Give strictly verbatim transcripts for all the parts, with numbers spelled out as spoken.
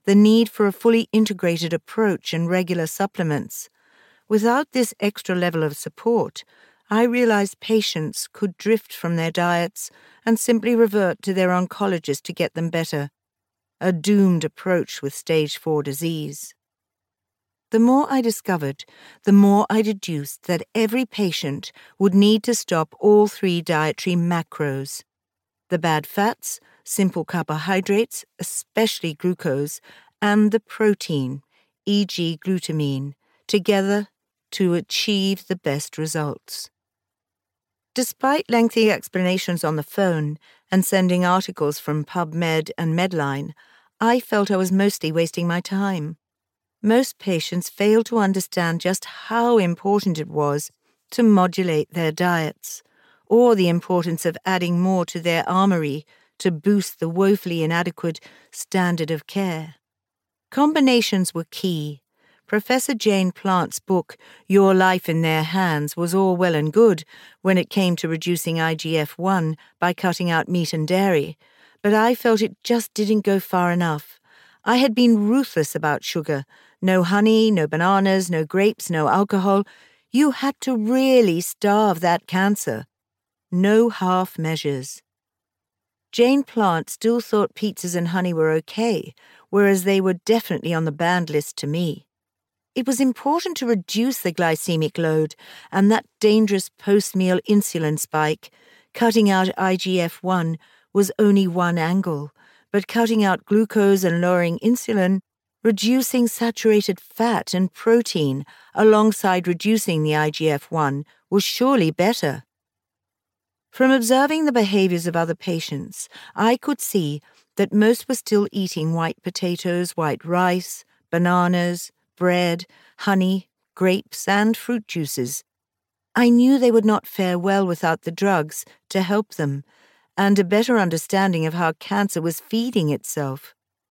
the need for a fully integrated approach and regular supplements. Without this extra level of support, I realized patients could drift from their diets and simply revert to their oncologist to get them better, a doomed approach with stage four disease. The more I discovered, the more I deduced that every patient would need to stop all three dietary macros: the bad fats, simple carbohydrates, especially glucose, and the protein, for example glutamine, together to achieve the best results. Despite lengthy explanations on the phone and sending articles from PubMed and Medline, I felt I was mostly wasting my time. Most patients fail to understand just how important it was to modulate their diets, or the importance of adding more to their armory to boost the woefully inadequate standard of care. Combinations were key. Professor Jane Plant's book, Your Life in Their Hands, was all well and good when it came to reducing I G F one by cutting out meat and dairy, but I felt it just didn't go far enough. I had been ruthless about sugar. No honey, no bananas, no grapes, no alcohol. You had to really starve that cancer. No half measures. Jane Plant still thought pizzas and honey were okay, whereas they were definitely on the banned list to me. It was important to reduce the glycemic load and that dangerous post-meal insulin spike. Cutting out I G F one was only one angle, but cutting out glucose and lowering insulin, reducing saturated fat and protein alongside reducing the I G F one was surely better. From observing the behaviors of other patients, I could see that most were still eating white potatoes, white rice, bananas, bread, honey, grapes, and fruit juices. I knew they would not fare well without the drugs to help them, and a better understanding of how cancer was feeding itself.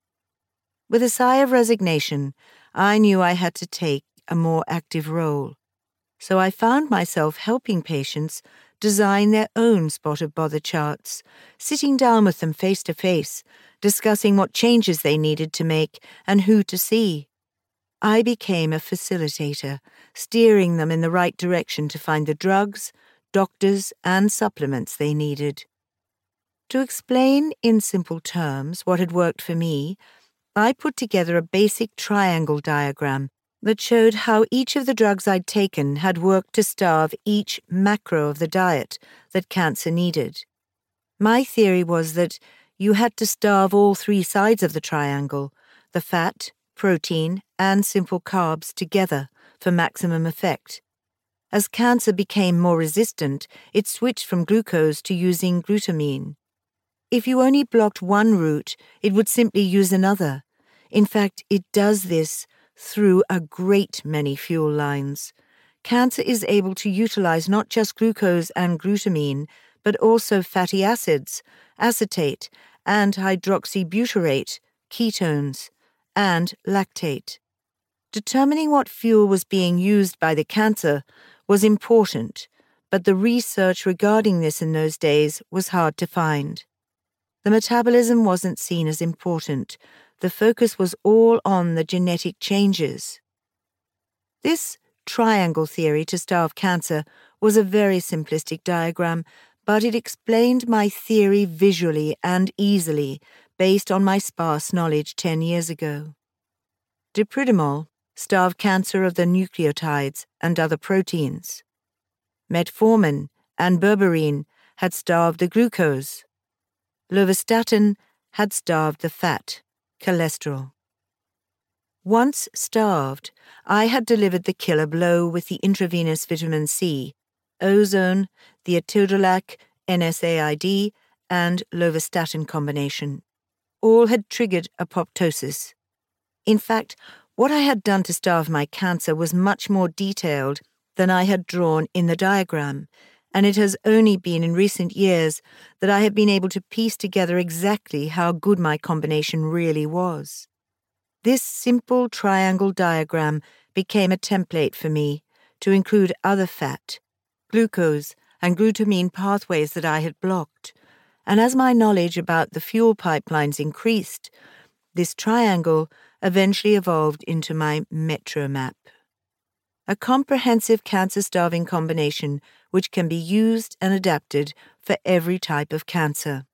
With a sigh of resignation, I knew I had to take a more active role. So I found myself helping patients design their own spot of bother charts, sitting down with them face to face, discussing what changes they needed to make and who to see. I became a facilitator, steering them in the right direction to find the drugs, doctors, and supplements they needed. To explain in simple terms what had worked for me, I put together a basic triangle diagram that showed how each of the drugs I'd taken had worked to starve each macro of the diet that cancer needed. My theory was that you had to starve all three sides of the triangle, the fat, protein, and simple carbs together for maximum effect. As cancer became more resistant, it switched from glucose to using glutamine. If you only blocked one route, it would simply use another. In fact, it does this through a great many fuel lines. Cancer is able to utilize not just glucose and glutamine, but also fatty acids, acetate, and hydroxybutyrate, ketones, and lactate. Determining what fuel was being used by the cancer was important, but the research regarding this in those days was hard to find. The metabolism wasn't seen as important. The focus was all on the genetic changes. This triangle theory to starve cancer was a very simplistic diagram, but it explained my theory visually and easily based on my sparse knowledge ten years ago. Dipridamol starved cancer of the nucleotides and other proteins. Metformin and berberine had starved the glucose. Lovastatin had starved the fat, cholesterol. Once starved, I had delivered the killer blow with the intravenous vitamin C, ozone, the etodolac, N SAID, and lovastatin combination. All had triggered apoptosis. In fact, what I had done to starve my cancer was much more detailed than I had drawn in the diagram, and it has only been in recent years that I have been able to piece together exactly how good my combination really was. This simple triangle diagram became a template for me to include other fat, glucose, and glutamine pathways that I had blocked, and as my knowledge about the fuel pipelines increased, This triangle eventually evolved into my Metro map, a comprehensive cancer-starving combination which can be used and adapted for every type of cancer.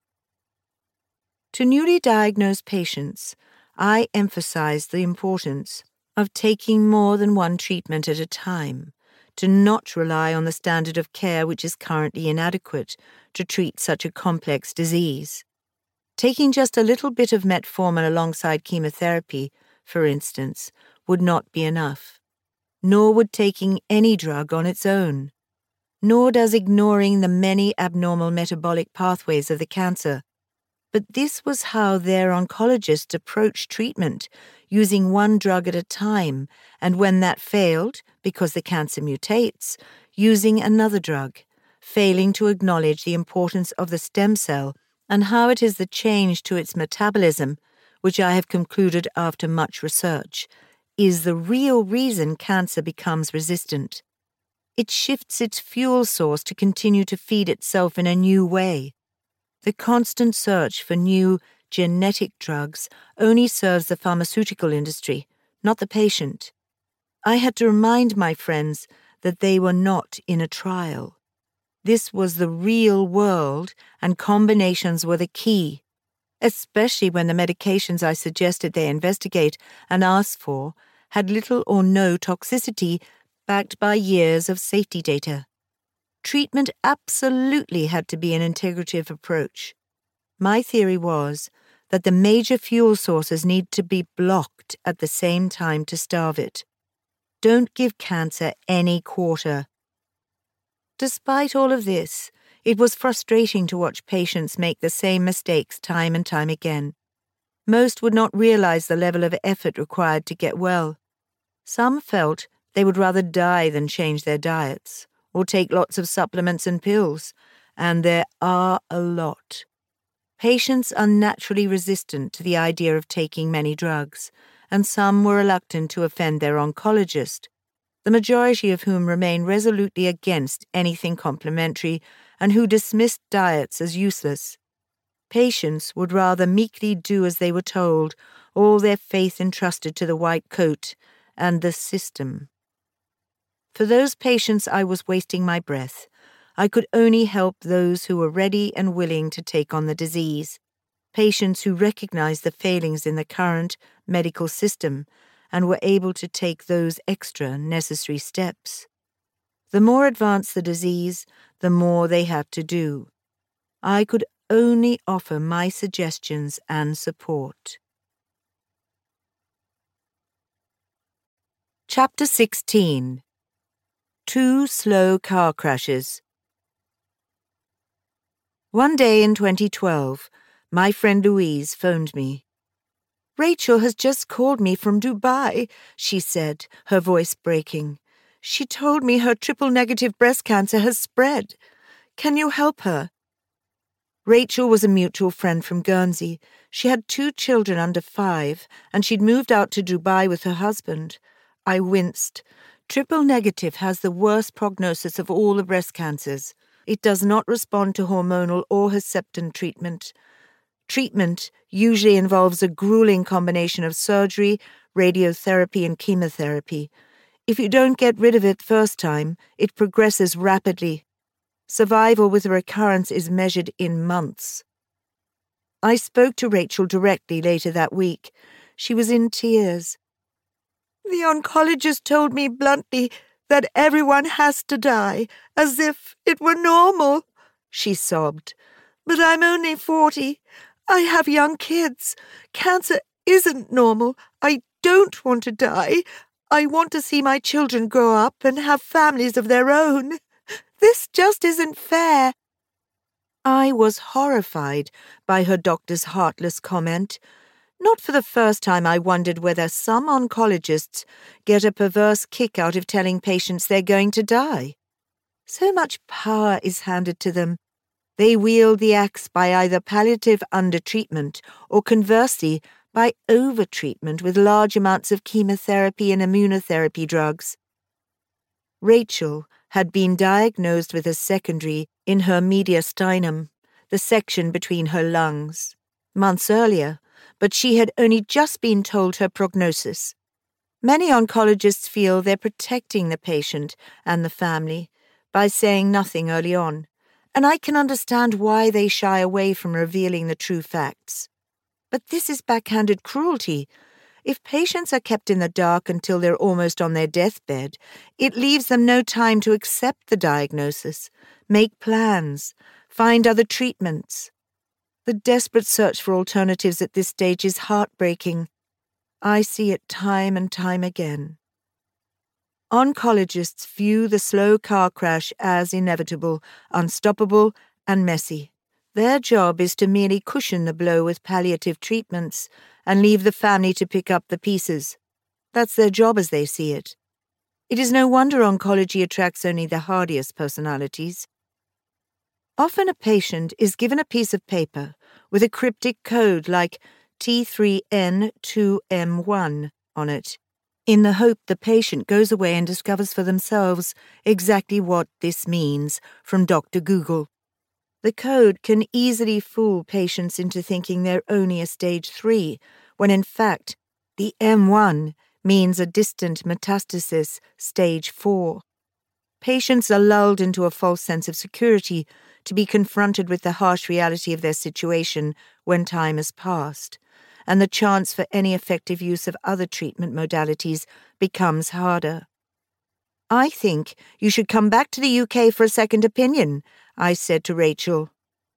To newly diagnosed patients, I emphasize the importance of taking more than one treatment at a time, to not rely on the standard of care which is currently inadequate to treat such a complex disease. Taking just a little bit of metformin alongside chemotherapy, for instance, would not be enough, nor would taking any drug on its own, nor does ignoring the many abnormal metabolic pathways of the cancer. But this was how their oncologists approached treatment, using one drug at a time, and when that failed, because the cancer mutates, using another drug, failing to acknowledge the importance of the stem cell and how it is the change to its metabolism, which I have concluded after much research, is the real reason cancer becomes resistant. It shifts its fuel source to continue to feed itself in a new way. The constant search for new genetic drugs only serves the pharmaceutical industry, not the patient. I had to remind my friends that they were not in a trial. This was the real world, and combinations were the key, especially when the medications I suggested they investigate and ask for had little or no toxicity backed by years of safety data. Treatment absolutely had to be an integrative approach. My theory was that the major fuel sources need to be blocked at the same time to starve it. Don't give cancer any quarter. Despite all of this, it was frustrating to watch patients make the same mistakes time and time again. Most would not realize the level of effort required to get well. Some felt they would rather die than change their diets, or take lots of supplements and pills, and there are a lot. Patients are naturally resistant to the idea of taking many drugs, and some were reluctant to offend their oncologist, the majority of whom remain resolutely against anything complementary and who dismissed diets as useless. Patients would rather meekly do as they were told, all their faith entrusted to the white coat and the system. For those patients I was wasting my breath. I could only help those who were ready and willing to take on the disease, patients who recognized the failings in the current medical system and were able to take those extra necessary steps. The more advanced the disease, the more they had to do. I could only offer my suggestions and support. Chapter sixteen. Two Slow Car Crashes. One day in twenty twelve, my friend Louise phoned me. "Rachel has just called me from Dubai," she said, her voice breaking. "She told me her triple-negative breast cancer has spread. Can you help her?" Rachel was a mutual friend from Guernsey. She had two children under five, and she'd moved out to Dubai with her husband. I winced. Triple-negative has the worst prognosis of all the breast cancers. It does not respond to hormonal or Herceptin treatment. Treatment usually involves a grueling combination of surgery, radiotherapy, and chemotherapy. If you don't get rid of it first time, it progresses rapidly. Survival with a recurrence is measured in months. I spoke to Rachel directly later that week. She was in tears. "The oncologist told me bluntly that everyone has to die, as if it were normal," she sobbed. "But I'm only forty. I have young kids. Cancer isn't normal. I don't want to die. I want to see my children grow up and have families of their own. This just isn't fair." I was horrified by her doctor's heartless comment. Not for the first time I wondered whether some oncologists get a perverse kick out of telling patients they're going to die. So much power is handed to them. They wield the axe by either palliative undertreatment or conversely by overtreatment with large amounts of chemotherapy and immunotherapy drugs. Rachel had been diagnosed with a secondary in her mediastinum, the section between her lungs, months earlier, but she had only just been told her prognosis. Many oncologists feel they're protecting the patient and the family by saying nothing early on, and I can understand why they shy away from revealing the true facts. But this is backhanded cruelty. If patients are kept in the dark until they're almost on their deathbed, it leaves them no time to accept the diagnosis, make plans, find other treatments. The desperate search for alternatives at this stage is heartbreaking. I see it time and time again. Oncologists view the slow car crash as inevitable, unstoppable, and messy. Their job is to merely cushion the blow with palliative treatments and leave the family to pick up the pieces. That's their job as they see it. It is no wonder oncology attracts only the hardiest personalities. Often a patient is given a piece of paper with a cryptic code like T three N two M one on it, in the hope the patient goes away and discovers for themselves exactly what this means from Doctor Google. The code can easily fool patients into thinking they're only a stage three, when in fact, the M one means a distant metastasis, stage four. Patients are lulled into a false sense of security to be confronted with the harsh reality of their situation when time has passed, and the chance for any effective use of other treatment modalities becomes harder. I think you should come back to the U K for a second opinion, I said to Rachel.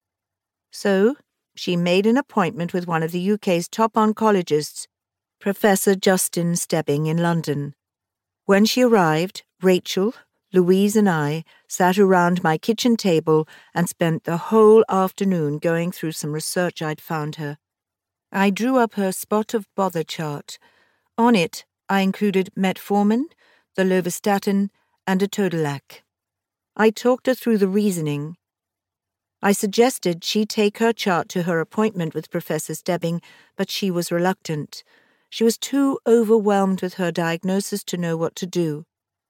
So she made an appointment with one of the U K's top oncologists, Professor Justin Stebbing in London. When she arrived, Rachel, Louise and I sat around my kitchen table and spent the whole afternoon going through some research I'd found her. I drew up her spot of bother chart. On it, I included metformin, the lovastatin, and atodolac. I talked her through the reasoning. I suggested she take her chart to her appointment with Professor Stebbing, but she was reluctant. She was too overwhelmed with her diagnosis to know what to do.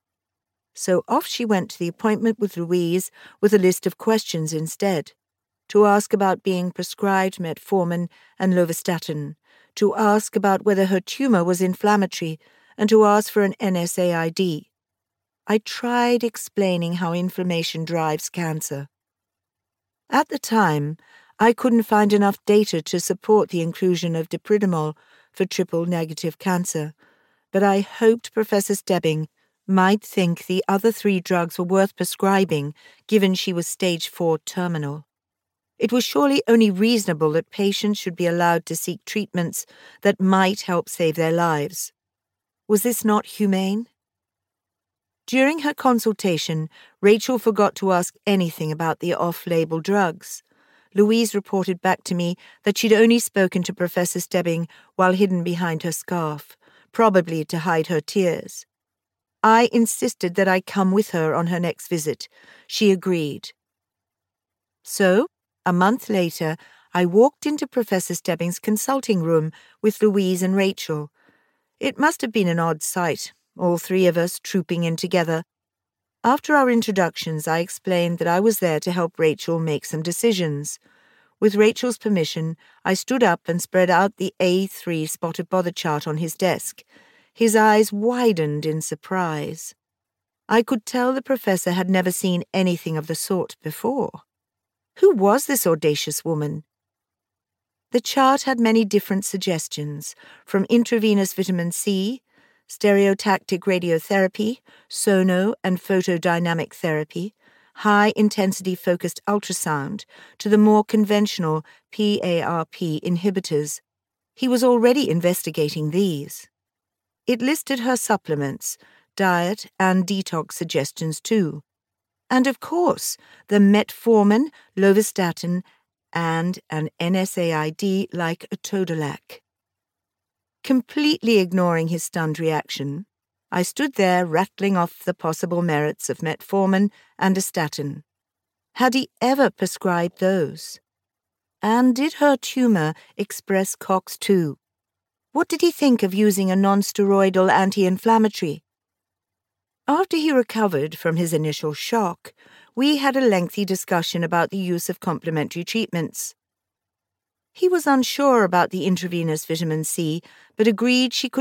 So off she went to the appointment with Louise with a list of questions instead. To ask about being prescribed metformin and lovastatin, to ask about whether her tumor was inflammatory, and to ask for an N S A I D. I tried explaining how inflammation drives cancer. At the time, I couldn't find enough data to support the inclusion of dipridamole for triple-negative cancer, but I hoped Professor Stebbing might think the other three drugs were worth prescribing, given she was stage four terminal. It was surely only reasonable that patients should be allowed to seek treatments that might help save their lives. Was this not humane? During her consultation, Rachel forgot to ask anything about the off-label drugs. Louise reported back to me that she'd only spoken to Professor Stebbing while hidden behind her scarf, probably to hide her tears. I insisted that I come with her on her next visit. She agreed. So, a month later, I walked into Professor Stebbing's consulting room with Louise and Rachel. It must have been an odd sight, all three of us trooping in together. After our introductions, I explained that I was there to help Rachel make some decisions. With Rachel's permission, I stood up and spread out the A three spot of bother chart on his desk. His eyes widened in surprise. I could tell the professor had never seen anything of the sort before. Who was this audacious woman? The chart had many different suggestions, from intravenous vitamin C, stereotactic radiotherapy, sono and photodynamic therapy, high-intensity focused ultrasound, to the more conventional P A R P inhibitors. He was already investigating these. It listed her supplements, diet and detox suggestions too. And of course, the metformin, lovastatin, and an N S A I D like atodolac. Completely ignoring his stunned reaction, I stood there rattling off the possible merits of metformin and a statin. Had he ever prescribed those? And did her tumor express COX two? What did he think of using a non-steroidal anti-inflammatory? After he recovered from his initial shock, we had a lengthy discussion about the use of complementary treatments. He was unsure about the intravenous vitamin C, but agreed she could